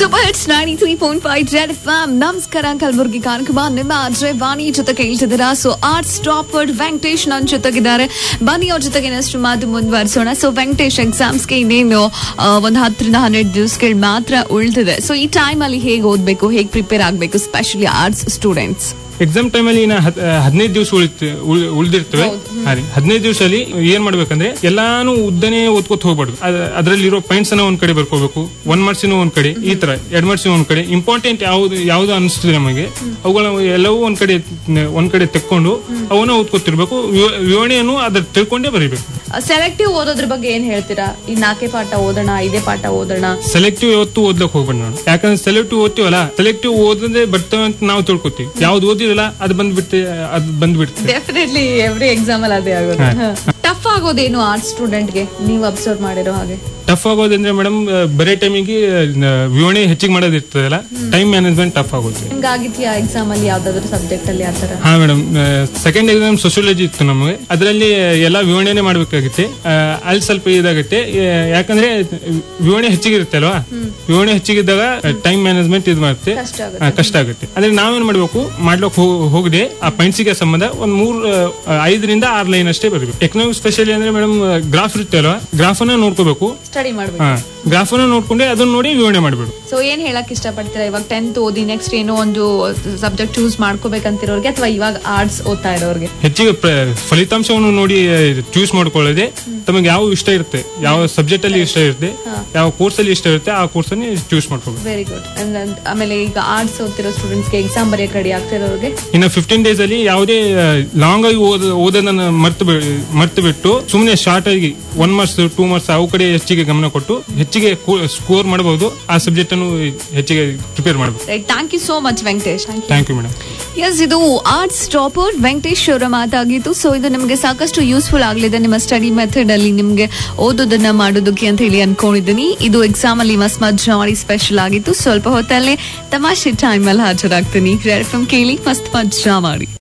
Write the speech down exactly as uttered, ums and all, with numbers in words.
Super hits ninety three point five red FM. ನಮಸ್ಕಾರ ಕಲಬುರ್ಗಿ ಕಾರ್ಯಕ್ರಮ ನಿಮ್ಮ ಅಜಯ್ ವಾಣಿ ಜೊತೆ ಕೇಳ್ತಿದ್ದೀರಾ. ಸೊ ಆರ್ಟ್ಸ್ ಟಾಪರ್ ವೆಂಕಟೇಶ್ ನನ್ನ ಜೊತೆಗಿದ್ದಾರೆ. ಬನ್ನಿ ಅವ್ರ ಜೊತೆಗೆ ಇನ್ನಷ್ಟು ಮಾತು ಮುಂದುವರಿಸೋಣ. ಸೊ ವೆಂಕಟೇಶ್, ಎಕ್ಸಾಮ್ಸ್ಗೆ ಇನ್ನೇನು ಒಂದು ಹತ್ತರಿಂದ ಹನ್ನೆರಡು ದಿವಸಗಳು ಮಾತ್ರ ಉಳಿದಿದೆ. ಸೊ ಈ ಟೈಮ್ ಅಲ್ಲಿ ಹೇಗೆ ಓದ್ಬೇಕು, ಹೇಗೆ ಪ್ರಿಪೇರ್ ಆಗಬೇಕು, specially arts students? Exam time ಅಲ್ಲಿ ಇನ್ನ ಹದಿನೈದು ದಿವಸ ಉಳಿದಿರ್ತವೆ. ಹದಿನೈದು ದಿವಸದಲ್ಲಿ ಏನ್ ಮಾಡ್ಬೇಕಂದ್ರೆ ಎಲ್ಲಾನು ಉದ್ದನೆ ಓದ್ಕೋತ ಹೋಗ್ಬಾರ್ದು. ಅದ್ರಲ್ಲಿರೋ ಪಾಯಿಂಟ್ಸ್ ಅನ್ನ ಒಂದ್ ಕಡೆ ಬರ್ಕೋಬೇಕು. ಒನ್ ಮಾರ್ಕ್ಸಿನ ಒಂದ್ ಕಡೆ, ಈ ತರ ಎರಡ್ ಮಾರ್ಕ್ಸಿನ ಒಂದ್ ಕಡೆ, ಇಂಪಾರ್ಟೆಂಟ್ ಯಾವ್ದು ಯಾವ್ದು ಅನಿಸ್ತದೆ ನಮಗೆ ಅವುಗಳ ಎಲ್ಲವೂ ಒಂದ್ ಕಡೆ ಒಂದ್ ಕಡೆ ತೆಕ್ಕೊಂಡು ಅವನ್ನ ಓದ್ಕೋತಿರ್ಬೇಕು. ವಿವರಣೆಯನ್ನು ಅದ್ರ ತಿಳ್ಕೊಂಡೇ ಬರೀಬೇಕು. ಸೆಲೆಕ್ಟಿವ್ ಓದೋದ್ರ ಬಗ್ಗೆ ಏನ್ ಹೇಳ್ತೀರಾ? ಈ ನಾಲ್ಕೇ ಪಾಠ ಓದೋಣ, ಐದೇ ಪಾಠ ಓದೋಣ? ಸೆಲೆಕ್ಟಿವ್ ಯಾವತ್ತು ಓದ್ಲಕ್ ಹೋಗ್ಬೇಡ ನಾನು. ಯಾಕಂದ್ರೆ ಸೆಲೆಕ್ಟಿವ್ ಓದ್ತೀವಲ್ಲ, ಸೆಲೆಕ್ಟಿವ್ ಓದದೆ ಬರ್ತವೆ ಅಂತ ನಾವು ತಿಳ್ಕೊತೀವಿ. ಯಾವ್ದು ಓದಿರಲ್ಲ ಅದು ಬಂದ್ಬಿಡ್ತೆ ಅದು ಬಂದ್ಬಿಡ್ತೆ ಡೆಫಿನೆಟ್ಲಿ ಎವ್ರಿ ಎಕ್ಸಾಮ್ ಅಲ್ಲಿ ಅದೇ ಆಗೋದು. ಟಫ್ ಆಗೋದೇನು ಆರ್ಟ್ಸ್ ಸ್ಟೂಡೆಂಟ್ ಗೆ ನೀವು ಅಬ್ಸರ್ವ್ ಮಾಡಿರೋ ಹಾಗೆ? ಟಫ್ ಆಗೋದಂದ್ರೆ ಮೇಡಮ್ ಬರೇ ಟೈಮಿಗೆ ವಿವರಣೆ ಹೆಚ್ಚಿಗೆ ಮಾಡೋದಿರ್ತದಲ್ಲ, ಟೈಮ್ ಮ್ಯಾನೇಜ್ಮೆಂಟ್ ಟಫ್ ಆಗುತ್ತೆ. ನಿಮ್ಗೆ ಆಗಿದ್ಯಾ ಎಕ್ಸಾಮ್ ಅಲ್ಲಿ ಯಾವ್ದಾದ್ರು ಸಬ್ಜೆಕ್ಟ್ ಅಲ್ಲಿ ಆತರ? ಹಾ ಮೇಡಮ್, ಸೆಕೆಂಡ್ ಎಕ್ಸಾಮ್ ಸೋಶಿಯಾಲಜಿ ಇತ್ತು ನಮಗೆ. ಅದರಲ್ಲಿ ಎಲ್ಲಾ ವಿವರಣೆನೆ ಮಾಡ್ಬೇಕಾಗುತ್ತೆ. ಅಲ್ಲಿ ಸ್ವಲ್ಪ ಇದಾಗುತ್ತೆ. ಯಾಕಂದ್ರೆ ವಿವರಣೆ ಹೆಚ್ಚಿಗೆ ಇರುತ್ತೆ ಅಲ್ವಾ, ವಿವರಣೆ ಹೆಚ್ಚಿಗಿದ್ದಾಗ ಟೈಮ್ ಮ್ಯಾನೇಜ್ಮೆಂಟ್ ಇದು ಮಾಡುತ್ತೆ, ಕಷ್ಟ ಆಗುತ್ತೆ. ಅಂದ್ರೆ ನಾವೇನ್ ಮಾಡ್ಬೇಕು, ಮಾಡ್ಲಿಕ್ ಹೋಗದೆ ಆ ಪಾಯಿಂಟ್ಸಿಗೆ ಸಂಬಂಧ ಒಂದ್ ಮೂರ್ ಐದರಿಂದ ಆರ್ ಲೈನ್ ಅಷ್ಟೇ ಬರಬೇಕು. ಎಕನಾಮಿಕ್ ಸ್ಪೆಷಲಿ ಅಂದ್ರೆ ಮೇಡಮ್ ಗ್ರಾಫ್ ಇರುತ್ತೆ ಅಲ್ವಾ, ಗ್ರಾಫ್ ಅನ್ನ ನೋಡ್ಕೋಬೇಕು, ಸ್ಟಡಿ ಮಾಡ್ಬೇಕು. ಗ್ರಾಫ್ ಅನ್ನ ನೋಡ್ಕೊಂಡೆ ಅದನ್ನ ನೋಡಿ ವಿವರಣೆ ಮಾಡ್ಬೇಕು. ಸೊ ಏನ್ ಹೇಳಕ್ ಇಷ್ಟಪಡ್ತೀರಾ? ಇವಾಗ ಟೆಂತ್ ಓದಿ ನೆಕ್ಸ್ಟ್ ಏನೋ ಒಂದು ಸಬ್ಜೆಕ್ಟ್ ಚೂಸ್ ಮಾಡ್ಕೋಬೇಕಂತಿರೋರ್ಗೆ ಅಥವಾ ಇವಾಗ ಆರ್ಟ್ಸ್ ಓದ್ತಾ ಇರೋರ್ಗೆ? ಹೆಚ್ಚಿಗೆ ಫಲಿತಾಂಶವನ್ನು ನೋಡಿ ಚೂಸ್ ಮಾಡ್ಕೊಳ್ಳೋದೆ. ತಮಗೆ ಯಾವ ಇಷ್ಟ ಇರುತ್ತೆ, ಯಾವ ಸಬ್ಜೆಕ್ಟ್ ಅಲ್ಲಿ ಇಷ್ಟ ಇರುತ್ತೆ, ಯಾವ ಕೋರ್ಸ್ ಅಲ್ಲಿ ಇಷ್ಟ ಇರುತ್ತೆ, ಆ ಕೋರ್ಸ್ ಅನ್ನು ಚೂಸ್ ಮಾಡ್ಕೋಬೇಕು. Very good. ಆಮೇಲೆ ಈಗ ಆರ್ಟ್ಸ್ ಓದ್ತಿರೋ ಸ್ಟೂಡೆಂಟ್ಸ್ಗೆ ಎಕ್ಸಾಮ್ ಬರೆಯಕ್ಕೆ ರೆಡಿ ಆಗ್ತಿರೋರ್ಗೆ ಇನ್ನು ಫಿಫ್ಟೀನ್ ಡೇಸ್ ಅಲ್ಲಿ ಯಾವುದೇ ಲಾಂಗ್ ಆಗಿ ಓದೋದನ್ನ ಮರ್ತು ಮರ್ತು ಬಿಟ್ಟು ಸುಮ್ಮನೆ ಶಾರ್ಟ್ ಆಗಿ ಒನ್ ಮಾರ್ಕ್ಸ್ ಟೂ ಮಾರ್ಕ್ಸ್ ಅವು ಕಡೆ ಹೆಚ್ಚಿಗೆ ಗಮನ ಕೊಟ್ಟು ಹೆಚ್ಚಿಗೆ ಸ್ಕೋರ್ ಮಾಡಬಹುದು. ಆ ಸಬ್ಜೆಕ್ಟ್ ಅನ್ನು ಹೆಚ್ಚಿಗೆ ಪ್ರಿಪೇರ್ ಮಾಡಬಹುದು. Thank you so much Venkatesh. Thank you madam. Yes, ಇದು ಆರ್ಟ್ಸ್ ಟಾಪರ್ ವೆಂಕಟೇಶ್ ಅವರ ಮಾತಾಗಿತ್ತು. ಸೊ ಇದು ನಿಮಗೆ ಸಾಕಷ್ಟು ಯೂಸ್ಫುಲ್ ಆಗಲಿದೆ ನಿಮ್ಮ ಸ್ಟಡಿ ಮೆಥಡ್ ಅಲ್ಲಿ, ನಿಮ್ಗೆ ಓದೋದನ್ನ ಮಾಡೋದಕ್ಕೆ ಅಂತ ಹೇಳಿ ಅನ್ಕೊಂಡಿದ್ದೀನಿ. ಇದು ಎಕ್ಸಾಮ್ ಅಲ್ಲಿ ಮಸ್ತ್ ಮಜಾ ಮಾಡಿ ಸ್ಪೆಷಲ್ ಆಗಿತ್ತು. ಸ್ವಲ್ಪ ಹೊತ್ತಲ್ಲೇ ತಮಾಷೆ ಟೈಮ್ ಅಲ್ಲಿ ಹಾಜರಾಗ್ತೀನಿ. ಕೇಳಿ ಮಸ್ತ್ ಮಜಾ ಮಾಡಿ.